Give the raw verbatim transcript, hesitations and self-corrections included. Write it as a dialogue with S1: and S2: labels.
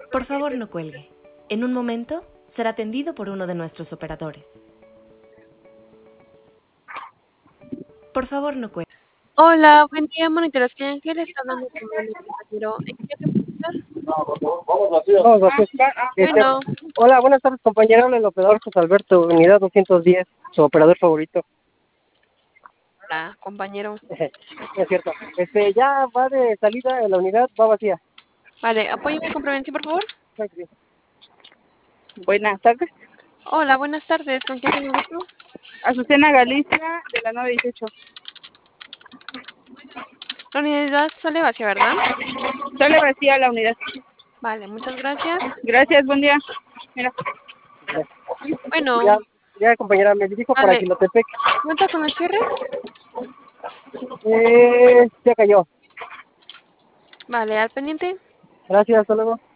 S1: Por favor, no cuelgue. En un momento será atendido por uno de nuestros operadores. Por favor, no cuelgue.
S2: Hola, buen día, monitores. ¿En qué le está hablando con mi compañero? ¿En qué le puedo ayudar?
S3: Vamos a hacer- este,
S2: Bueno,
S3: hola, buenas tardes, compañero. Habla el operador José Alberto, unidad doscientos diez, su operador favorito.
S2: hola, compañero.
S3: Es cierto. Este, ya va de salida de la unidad, va vacía.
S2: Vale, apóyeme con prevención, por favor.
S3: Claro que sí.
S4: Buenas tardes.
S2: Hola, buenas tardes. ¿Con quién tengo gusto?
S4: Azucena Galicia, de la nueve dieciocho.
S2: La unidad sale vacía, ¿verdad?
S4: Sale vacía la unidad.
S2: Vale, muchas gracias.
S4: Gracias, buen día. Mira.
S2: Bueno,
S3: Ya, ya, compañera, me dirijo para
S2: vale.
S3: Quilotepec.
S2: ¿Cuenta con el cierre?
S3: Eh, ya cayó.
S2: Vale, al pendiente.
S3: Gracias, hasta luego.